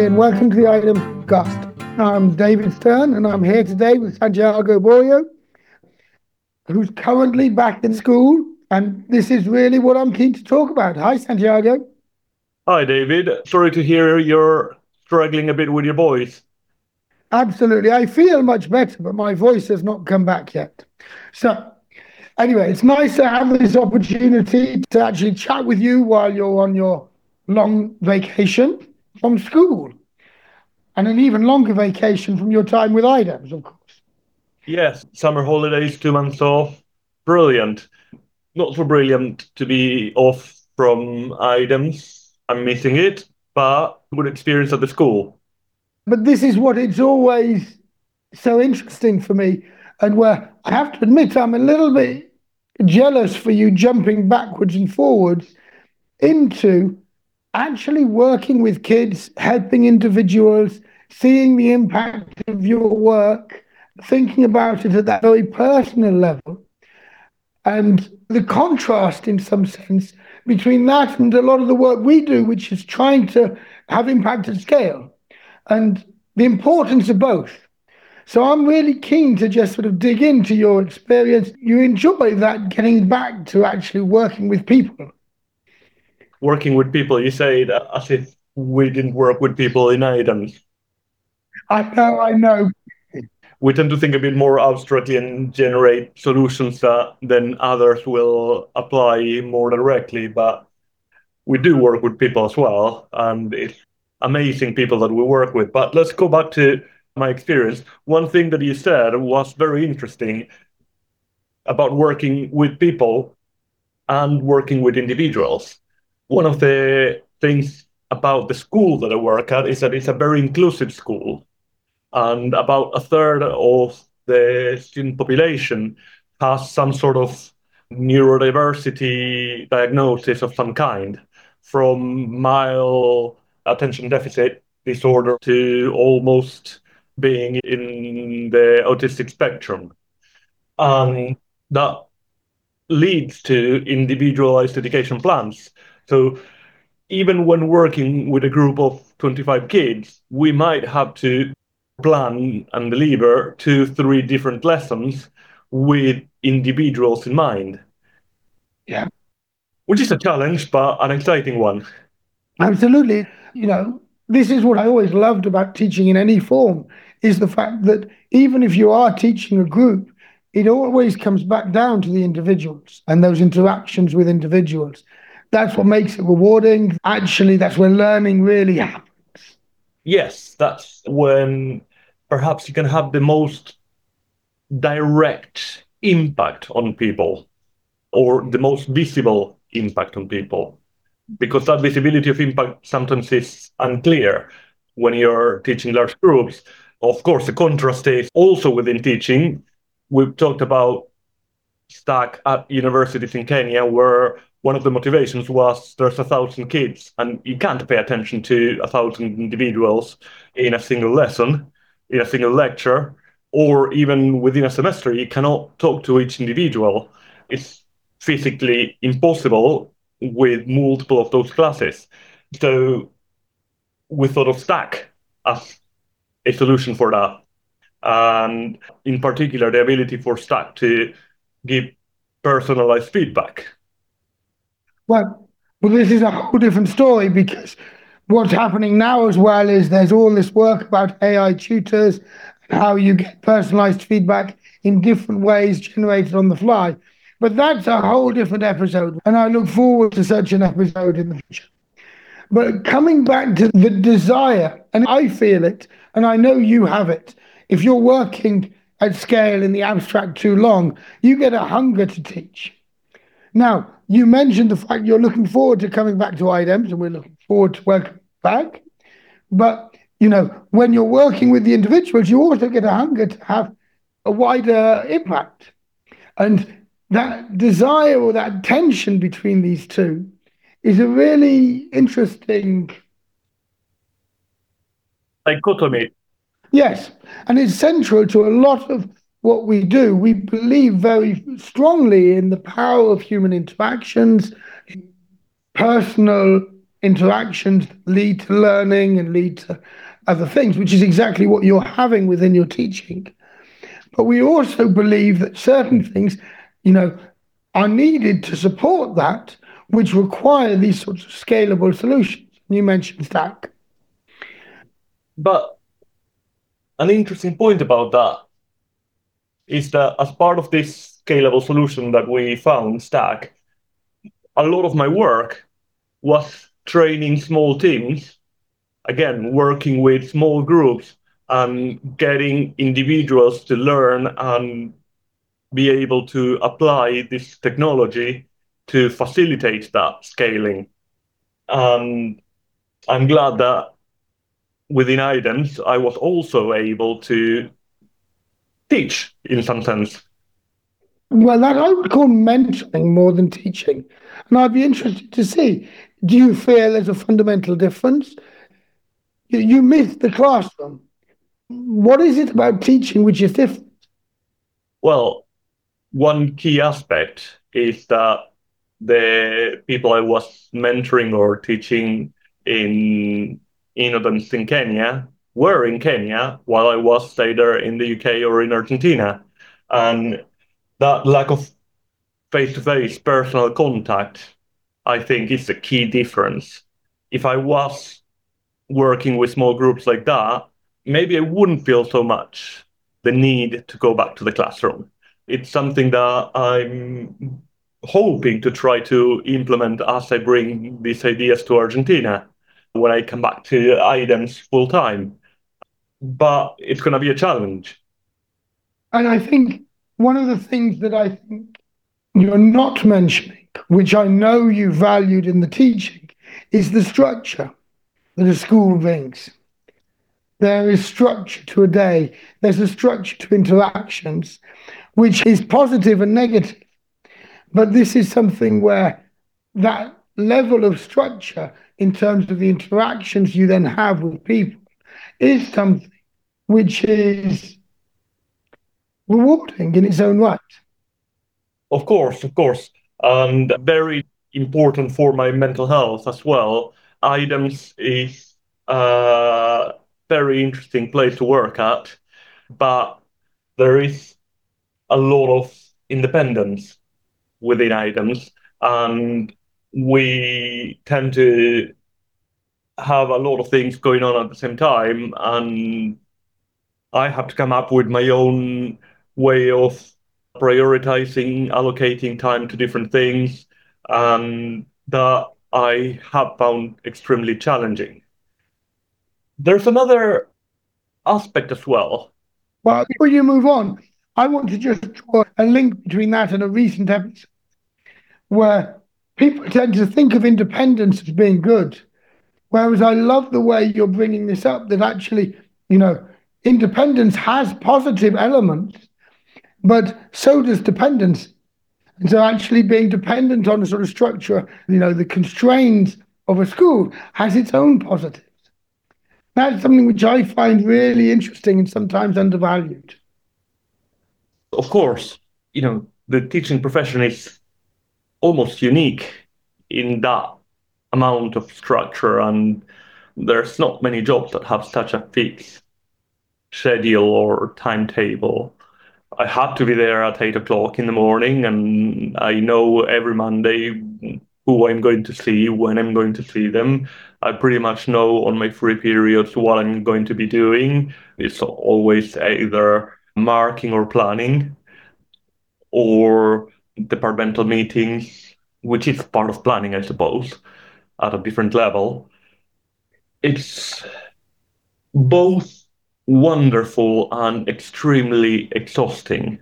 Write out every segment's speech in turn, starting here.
and welcome to the Item Cast. I'm David Stern, and I'm here today with Santiago Borio, who's currently back in school, and this is really what I'm keen to talk about. Hi, Santiago. Hi, David. Sorry to hear you're struggling a bit with your voice. Absolutely. I feel much better, but my voice has not come back yet. So, anyway, it's nice to have this opportunity to actually chat with you while you're on your long vacation from school, and an even longer vacation from your time with IDEMS, of course. Yes, summer holidays, 2 months off. Brilliant. Not so brilliant to be off from items. I'm missing it, but good experience at the school. But this is what it's always so interesting for me, and where I have to admit I'm a little bit jealous for you jumping backwards and forwards into actually working with kids, helping individuals, seeing the impact of your work, thinking about it at that very personal level, and the contrast in some sense between that and a lot of the work we do, which is trying to have impact at scale, and the importance of both. So I'm really keen to just sort of dig into your experience. You enjoy that, getting back to actually working with people. Working with people, you say that as if we didn't work with people in items. I know. We tend to think a bit more abstractly and generate solutions that then others will apply more directly, but we do work with people as well, and it's amazing people that we work with. But let's go back to my experience. One thing that you said was very interesting about working with people and working with individuals. One of the things about the school that I work at is that it's a very inclusive school, and about a third of the student population has some sort of neurodiversity diagnosis of some kind, from mild attention deficit disorder to almost being in the autistic spectrum. And that leads to individualized education plans. So even when working with a group of 25 kids, we might have to plan and deliver 2, 3 different lessons with individuals in mind. Yeah, Which is a challenge, but an exciting one. absolutely. This is what I always loved about teaching in any form, is the fact that even if you are teaching a group, it always comes back down to the individuals and those interactions with individuals. That's what makes it rewarding. Actually, that's where learning really happens. Yes, that's when perhaps you can have the most direct impact on people, or the most visible impact on people, because that visibility of impact sometimes is unclear when you're teaching large groups. Of course, the contrast is also within teaching. We've talked about Stack at universities in Kenya, where one of the motivations was there's 1,000 kids, and you can't pay attention to 1,000 individuals in a single lesson, in a single lecture, or even within a semester. You cannot talk to each individual. It's physically impossible with multiple of those classes. So we thought of Stack as a solution for that. And in particular, the ability for Stack to give personalized feedback. Well, this is a whole different story, because what's happening now as well is there's all this work about AI tutors and how you get personalized feedback in different ways generated on the fly. But that's a whole different episode, and I look forward to such an episode in the future. But coming back to the desire, and I feel it, and I know you have it. If you're working at scale in the abstract too long, you get a hunger to teach. Now, you mentioned the fact you're looking forward to coming back to IDEMS, and we're looking forward to welcome back. But, when you're working with the individuals, you also get a hunger to have a wider impact. And that desire, or that tension between these two, is a really interesting. Dichotomy. Yes, and it's central to a lot of what we do. We believe very strongly in the power of human interactions, personal interactions that lead to learning and lead to other things, which is exactly what you're having within your teaching. But we also believe that certain things, are needed to support that, which require these sorts of scalable solutions. You mentioned Stack. But an interesting point about that is that as part of this scalable solution that we found, Stack, a lot of my work was training small teams, again, working with small groups and getting individuals to learn and be able to apply this technology to facilitate that scaling. And I'm glad that within IDEMS, I was also able to teach in some sense. Well, that I would call mentoring more than teaching. And I'd be interested to see, do you feel there's a fundamental difference? You miss the classroom. What is it about teaching which is different? Well, one key aspect is that the people I was mentoring or teaching in IDEMS in Kenya were in Kenya while I was either in the UK or in Argentina. And that lack of face-to-face personal contact, I think, is the key difference. If I was working with small groups like that, maybe I wouldn't feel so much the need to go back to the classroom. It's something that I'm hoping to try to implement as I bring these ideas to Argentina when I come back to IDEMS full time. But it's going to be a challenge. And I think one of the things that I think you're not mentioning, which I know you valued in the teaching, is the structure that a school brings. There is structure to a day. There's a structure to interactions, which is positive and negative. But this is something where that level of structure in terms of the interactions you then have with people is something which is rewarding in its own right. Of course, and very important for my mental health as well. IDEMS is a very interesting place to work at, but there is a lot of independence within IDEMS, and we tend to have a lot of things going on at the same time, and I have to come up with my own way of prioritizing, allocating time to different things, and that I have found extremely challenging. There's another aspect as well. Well, before you move on, I want to just draw a link between that and a recent episode where people tend to think of independence as being good. Whereas I love the way you're bringing this up, that actually, independence has positive elements, but so does dependence. And so actually being dependent on a sort of structure, the constraints of a school has its own positives. That's something which I find really interesting and sometimes undervalued. Of course, the teaching profession is almost unique in that amount of structure, and there's not many jobs that have such a fixed schedule or timetable. I have to be there at 8 o'clock in the morning, and I know every Monday who I'm going to see, when I'm going to see them. I pretty much know on my free periods what I'm going to be doing. It's always either marking or planning or departmental meetings, which is part of planning, I suppose, at a different level. It's both wonderful and extremely exhausting.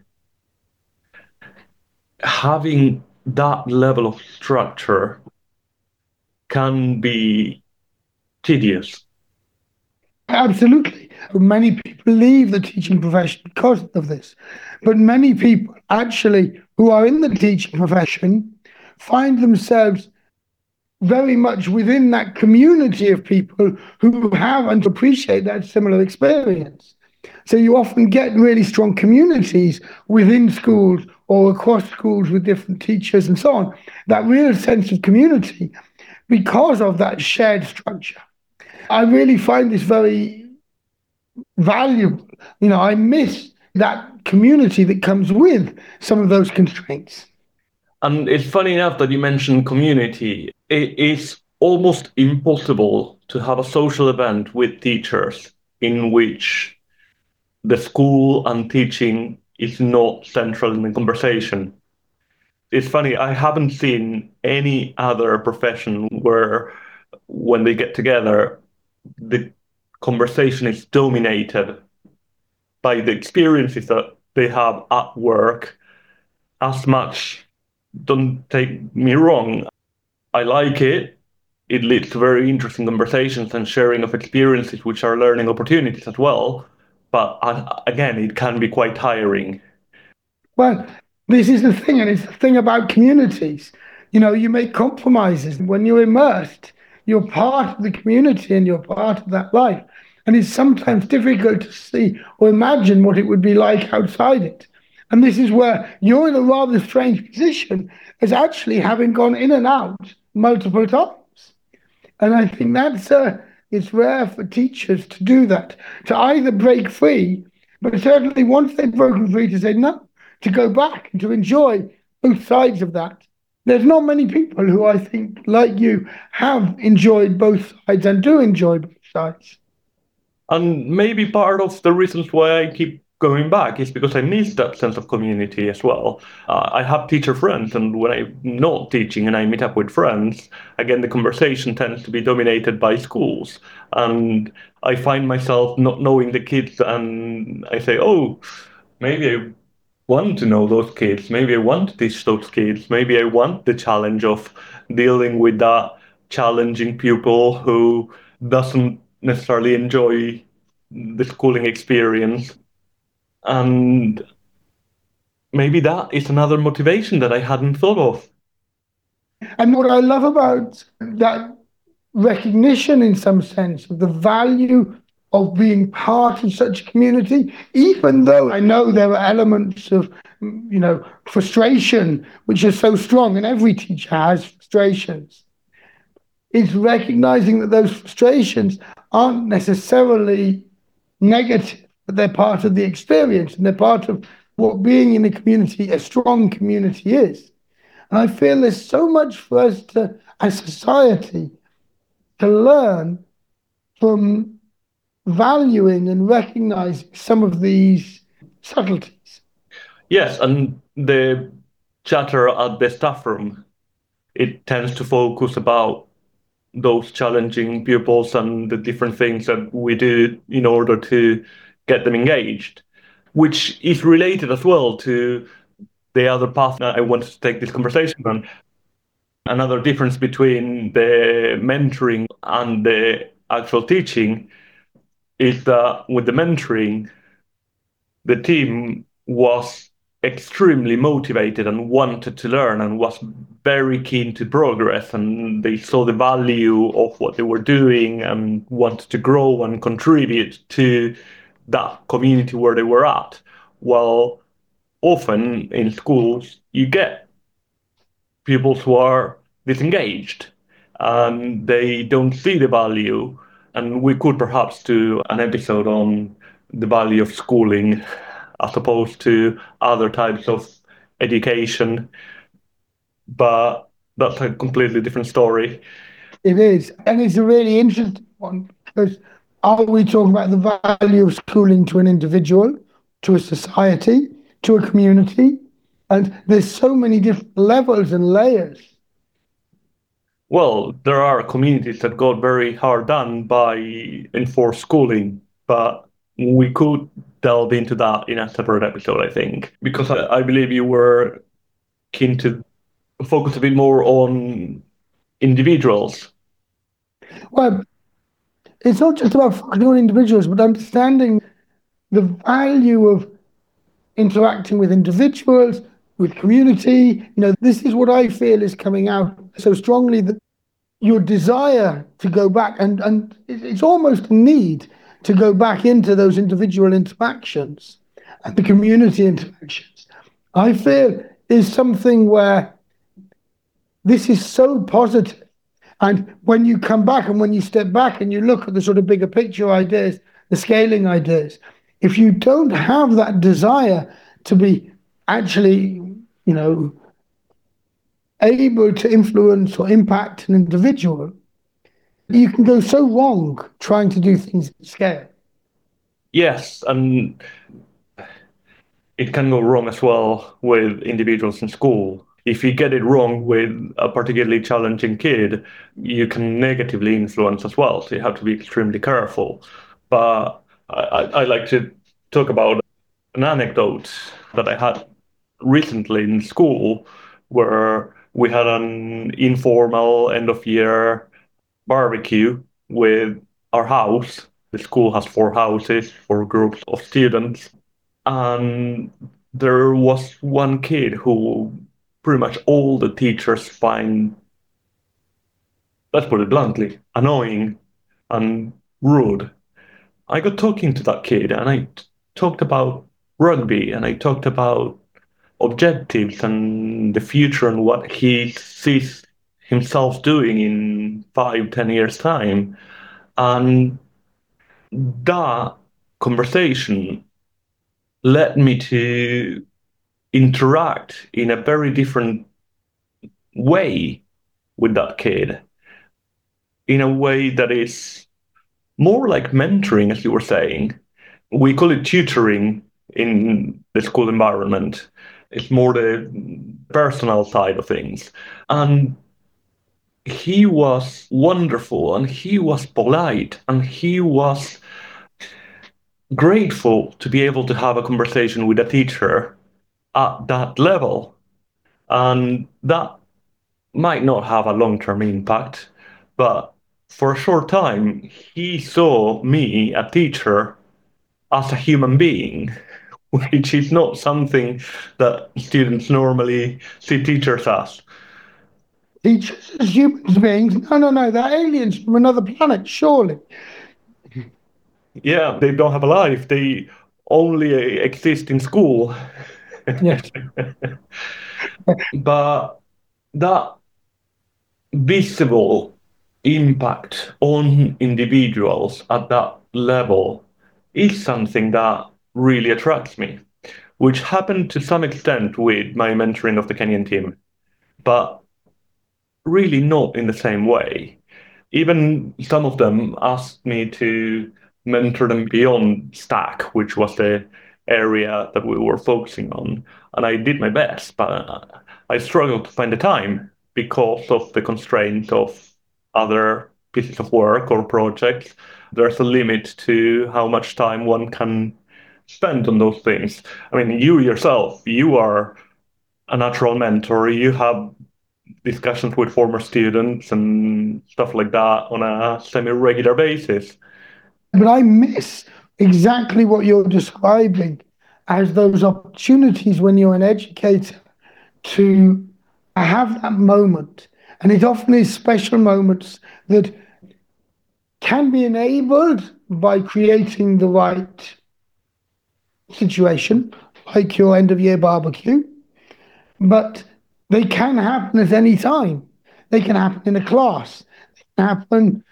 Having that level of structure can be tedious. Absolutely. Many people leave the teaching profession because of this. But many people actually who are in the teaching profession find themselves very much within that community of people who have and appreciate that similar experience. So you often get really strong communities within schools or across schools with different teachers and so on, that real sense of community, because of that shared structure. I really find this very valuable. I miss that community that comes with some of those constraints. And it's funny enough that you mentioned community. It is almost impossible to have a social event with teachers in which the school and teaching is not central in the conversation. It's funny, I haven't seen any other profession where when they get together, the conversation is dominated by the experiences that they have at work as much. Don't take me wrong, I like it. It leads to very interesting conversations and sharing of experiences, which are learning opportunities as well. But again, it can be quite tiring. Well, this is the thing, and it's the thing about communities. You make compromises. When you're immersed, you're part of the community and you're part of that life. And it's sometimes difficult to see or imagine what it would be like outside it. And this is where you're in a rather strange position as actually having gone in and out multiple times. And I think it's rare for teachers to do that, to either break free, but certainly once they've broken free, to say no, to go back and to enjoy both sides of that. There's not many people who I think, like you, have enjoyed both sides and do enjoy both sides. And maybe part of the reasons why I keep going back is because I miss that sense of community as well. I have teacher friends, and when I'm not teaching and I meet up with friends, again, the conversation tends to be dominated by schools. And I find myself not knowing the kids, and I say, oh, maybe I want to know those kids. Maybe I want to teach those kids. Maybe I want the challenge of dealing with that challenging pupil who doesn't necessarily enjoy the schooling experience. And maybe that is another motivation that I hadn't thought of. And what I love about that recognition, in some sense, of the value of being part of such a community, even though I know there are elements of, frustration, which are so strong, and every teacher has frustrations, is recognizing that those frustrations aren't necessarily negative, but they're part of the experience and they're part of what being in a community, a strong community, is. And I feel there's so much for us to, as society, to learn from valuing and recognizing some of these subtleties. Yes, and the chatter at the staff room, it tends to focus about those challenging pupils and the different things that we do in order to get them engaged, which is related as well to the other path that I wanted to take this conversation on. Another difference between the mentoring and the actual teaching is that with the mentoring, the team was extremely motivated and wanted to learn and was very keen to progress, and they saw the value of what they were doing and wanted to grow and contribute to that community where they were at. While often in schools you get pupils who are disengaged and they don't see the value, and we could perhaps do an episode on the value of schooling as opposed to other types of education, but that's a completely different story. It is, and it's a really interesting one, because are we talking about the value of schooling to an individual, to a society, to a community? And there's so many different levels and layers. Well, there are communities that got very hard done by enforced schooling, but we could delve into that in a separate episode, I think, because I believe you were keen to focus a bit more on individuals. Well, it's not just about focusing on individuals, but understanding the value of interacting with individuals, with community. This is what I feel is coming out so strongly, that your desire to go back, and it's almost a need to go back into those individual interactions and the community interactions, I feel is something where this is so positive. And when you come back and when you step back and you look at the sort of bigger picture ideas, the scaling ideas, if you don't have that desire to be actually, able to influence or impact an individual, you can go so wrong trying to do things at scale. Yes, and it can go wrong as well with individuals in school. If you get it wrong with a particularly challenging kid, you can negatively influence as well. So you have to be extremely careful. But I like to talk about an anecdote that I had recently in school where we had an informal end of year barbecue with our house. The school has 4 houses for groups of students. And there was one kid who pretty much all the teachers find, let's put it bluntly, annoying and rude. I got talking to that kid and I talked about rugby and I talked about objectives and the future and what he sees himself doing in 5, 10 years' time. And that conversation led me to interact in a very different way with that kid, in a way that is more like mentoring, as you were saying. We call it tutoring in the school environment. It's more the personal side of things. And he was wonderful and he was polite and he was grateful to be able to have a conversation with a teacher at that level. And that might not have a long-term impact, but for a short time, he saw me, a teacher, as a human being, which is not something that students normally see teachers as. Teachers as human beings? No, they're aliens from another planet, surely. Yeah, they don't have a life. They only exist in school. Yes. But that visible impact on individuals at that level is something that really attracts me, which happened to some extent with my mentoring of the Kenyan team, but really not in the same way. Even some of them asked me to mentor them beyond Stack, which was the area that we were focusing on. And I did my best, but I struggled to find the time because of the constraint of other pieces of work or projects. There's a limit to how much time one can spend on those things. I mean, you yourself, you are a natural mentor. You have discussions with former students and stuff like that on a semi-regular basis. But I miss exactly what you're describing as those opportunities when you're an educator to have that moment. And it often is special moments that can be enabled by creating the right situation, like your end of year barbecue, but they can happen at any time. They can happen in a class, they can happen,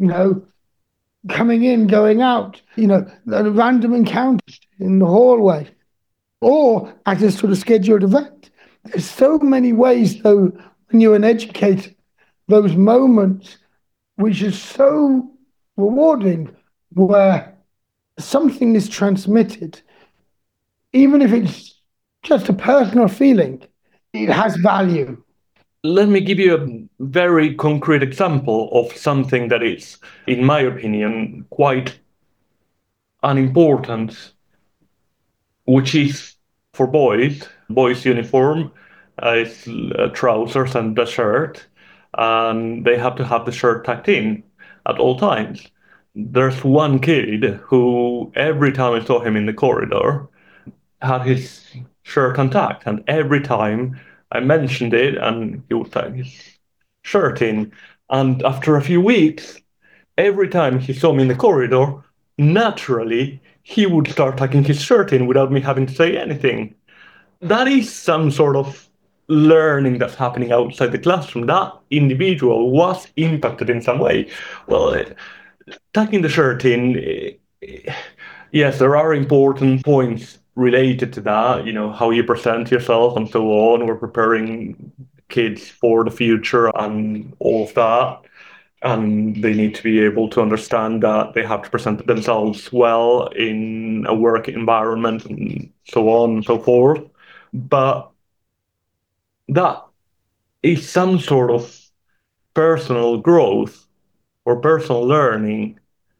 coming in, going out, random encounters in the hallway, or at a sort of scheduled event. There's so many ways, though, when you're an educator, those moments which are so rewarding, where something is transmitted, even if it's just a personal feeling, it has value. Let me give you a very concrete example of something that is, in my opinion, quite unimportant, which is for boys. Boys' uniform is trousers and the shirt, and they have to have the shirt tucked in at all times. There's one kid who, every time I saw him in the corridor, had his shirt untucked, and every time I mentioned it, and he would tuck his shirt in. And after a few weeks, every time he saw me in the corridor, naturally he would start tucking his shirt in without me having to say anything. That is some sort of learning that's happening outside the classroom, that individual was impacted in some way. Well, tucking the shirt in, yes, there are important points related to that, how you present yourself and so on. We're preparing kids for the future and all of that. And they need to be able to understand that they have to present themselves well in a work environment and so on and so forth. But that is some sort of personal growth or personal learning.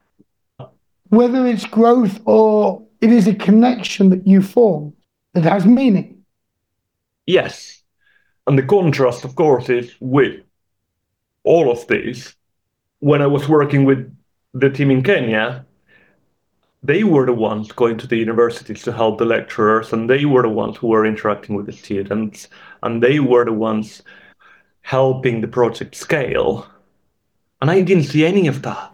Whether it's growth or it is a connection that you form that has meaning. Yes. And the contrast, of course, is with all of this. When I was working with the team in Kenya, they were the ones going to the universities to help the lecturers, and they were the ones who were interacting with the students, and they were the ones helping the project scale. And I didn't see any of that.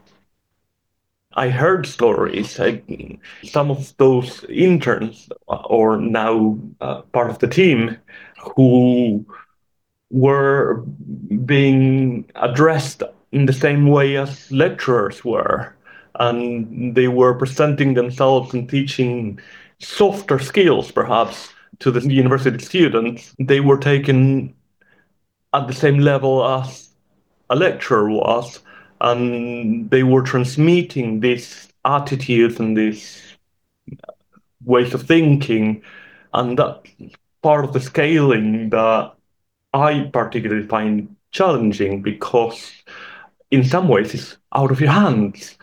I heard stories. Some of those interns, or now part of the team, who were being addressed in the same way as lecturers were. And they were presenting themselves and teaching softer skills, perhaps, to the university students. They were taken at the same level as a lecturer was, and they were transmitting these attitudes and these ways of thinking, and that part of the scaling that I particularly find challenging, because in some ways it's out of your hands.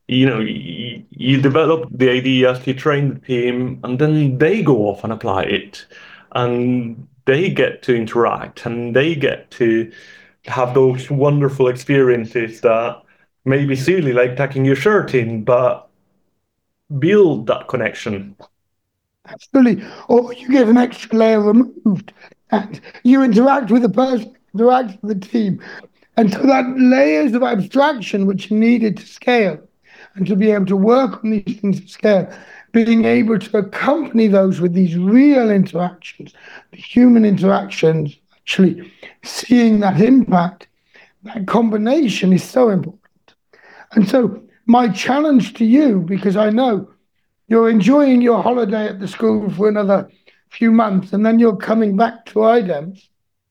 You develop the ideas, you train the team, and then they go off and apply it, and they get to interact, and they get to have those wonderful experiences that may be silly, like tucking your shirt in, but build that connection. Absolutely. Or you get an extra layer removed and you interact with the person, interact with the team. And so that layers of abstraction which are needed to scale and to be able to work on these things at scale, being able to accompany those with these real interactions, the human interactions, actually seeing that impact, that combination is so important. And so my challenge to you, because I know you're enjoying your holiday at the school for another few months, and then you're coming back to IDEMS.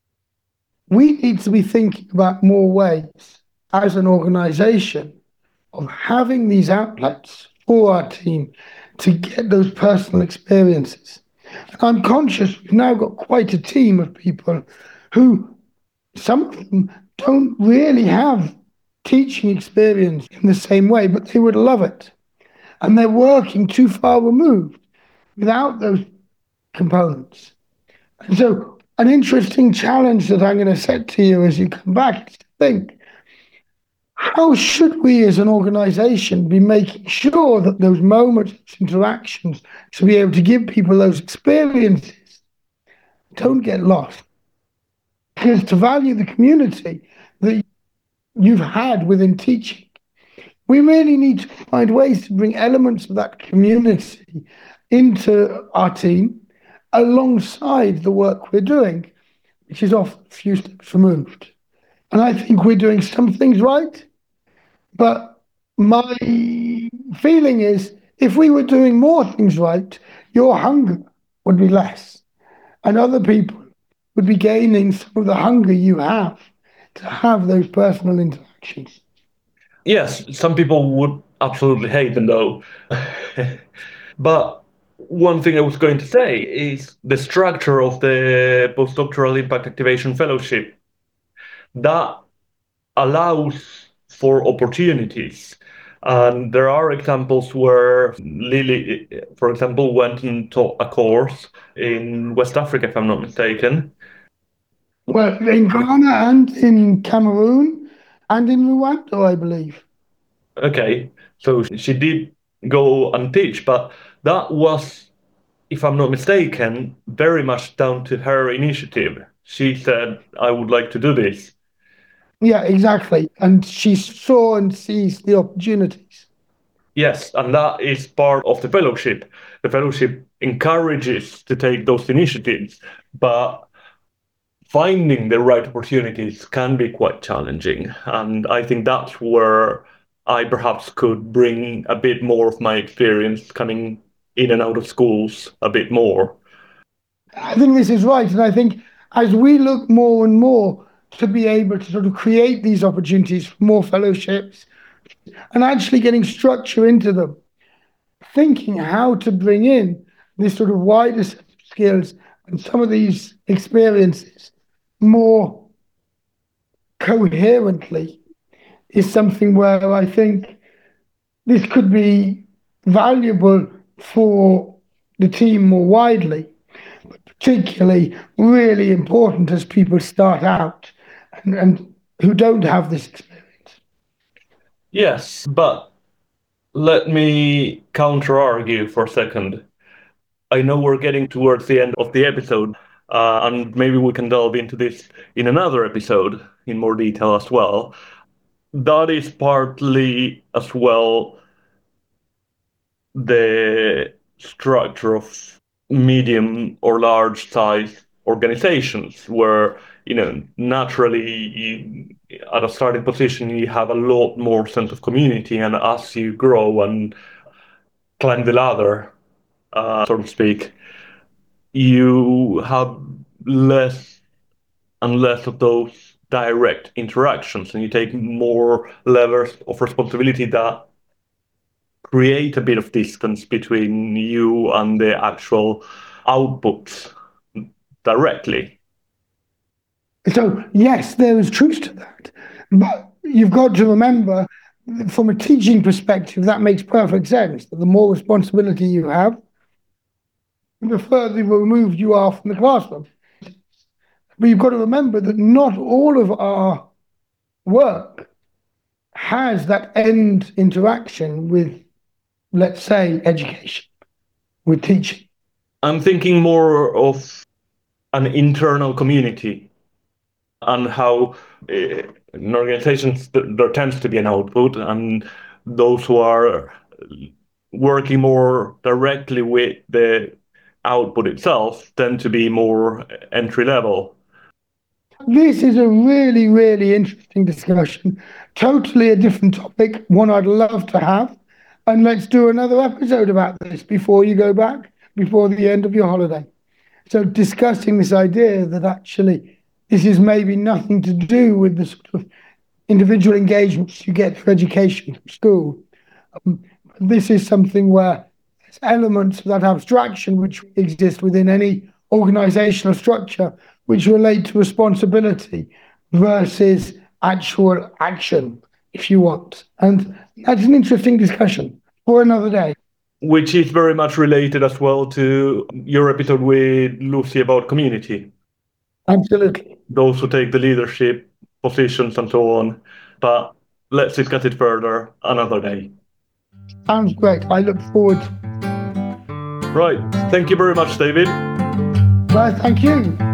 We need to be thinking about more ways as an organization of having these outlets for our team to get those personal experiences. And I'm conscious we've now got quite a team of people who, some of them don't really have teaching experience in the same way, but they would love it. And they're working too far removed without those components. And so an interesting challenge that I'm going to set to you as you come back is to think, how should we as an organization be making sure that those moments, interactions, to be able to give people those experiences don't get lost? Because to value the community that you've had within teaching, we really need to find ways to bring elements of that community into our team alongside the work we're doing, which is often a few steps removed. And I think we're doing some things right, but my feeling is if we were doing more things right, your hunger would be less, and other people would be gaining some of the hunger you have to have those personal interactions. Yes, some people would absolutely hate them, though. But one thing I was going to say is the structure of the Postdoctoral Impact Activation Fellowship. That allows for opportunities. And there are examples where Lily, for example, went and taught a course in West Africa, if I'm not mistaken. Well, in Ghana and in Cameroon and in Rwanda, I believe. Okay, so she did go and teach, but that was, if I'm not mistaken, very much down to her initiative. She said, I would like to do this. Yeah, exactly. And she saw and sees the opportunities. Yes, and that is part of the fellowship. The fellowship encourages to take those initiatives, but finding the right opportunities can be quite challenging. And I think that's where I perhaps could bring a bit more of my experience coming in and out of schools a bit more. I think this is right. And I think as we look more and more to be able to sort of create these opportunities for more fellowships and actually getting structure into them, thinking how to bring in this sort of wider set of skills and some of these experiences more coherently is something where I think this could be valuable for the team more widely, but particularly really important as people start out and who don't have this experience. Yes, but let me counter-argue for a second. I know we're getting towards the end of the episode, and maybe we can delve into this in another episode in more detail as well. That is partly as well the structure of medium or large size organizations where, naturally at a starting position, you have a lot more sense of community. And as you grow and climb the ladder, so to speak, you have less and less of those direct interactions, and you take more levels of responsibility that create a bit of distance between you and the actual outputs directly. So, yes, there is truth to that. But you've got to remember, from a teaching perspective, that makes perfect sense. That the more responsibility you have, the further removed you are from the classroom. But you've got to remember that not all of our work has that end interaction with, let's say, education, with teaching. I'm thinking more of an internal community and how in organizations there tends to be an output, and those who are working more directly with the output itself tend to be more entry level. This is a really, really interesting discussion. Totally a different topic, one I'd love to have. And let's do another episode about this before you go back, before the end of your holiday. So discussing this idea that actually this is maybe nothing to do with the sort of individual engagements you get for education from school. This is something where there's elements of that abstraction which exist within any organizational structure which relate to responsibility versus actual action, if you want. And that's an interesting discussion for another day. Which is very much related as well to your episode with Lucy about community. Absolutely. Those who take the leadership positions and so on. But let's discuss it further another day. Sounds great. I look forward. Right. Thank you very much, David. Well, thank you.